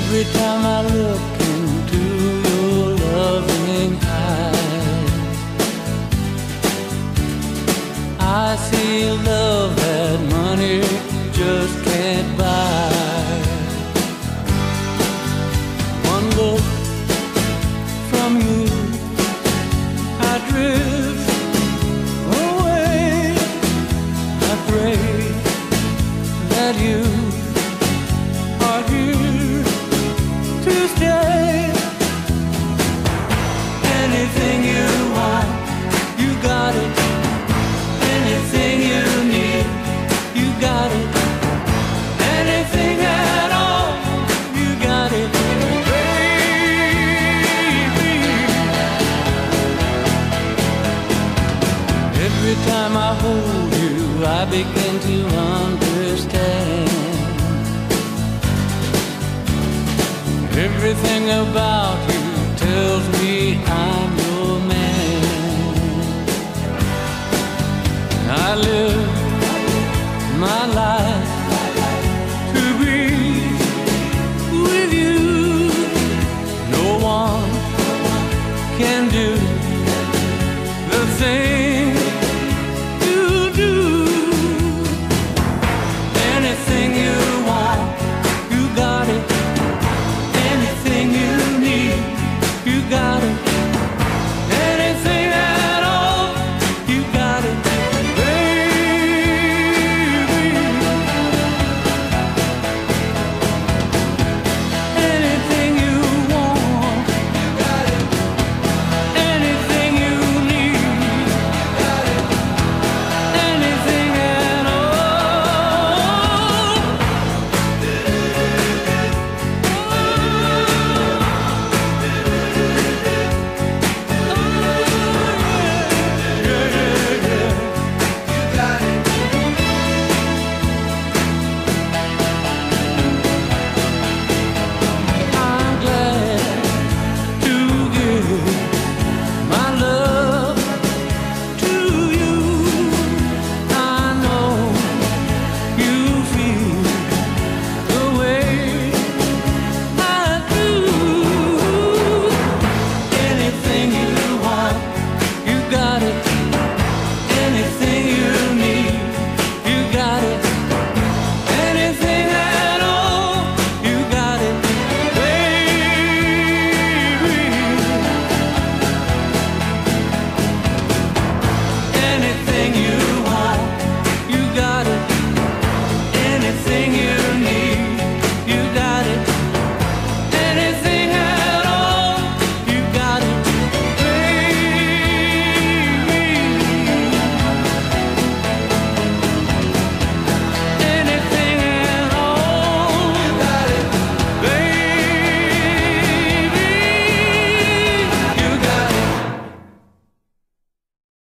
Every time I look into your loving eyes, I see love that money just can't buy. One look from you, I drift away. I pray that you are here to stay. Anything you want, you got it. Anything you need, you got it. Anything at all, you got it, baby. Every time I hold you, I begin to understand. Everything about you tells me I'm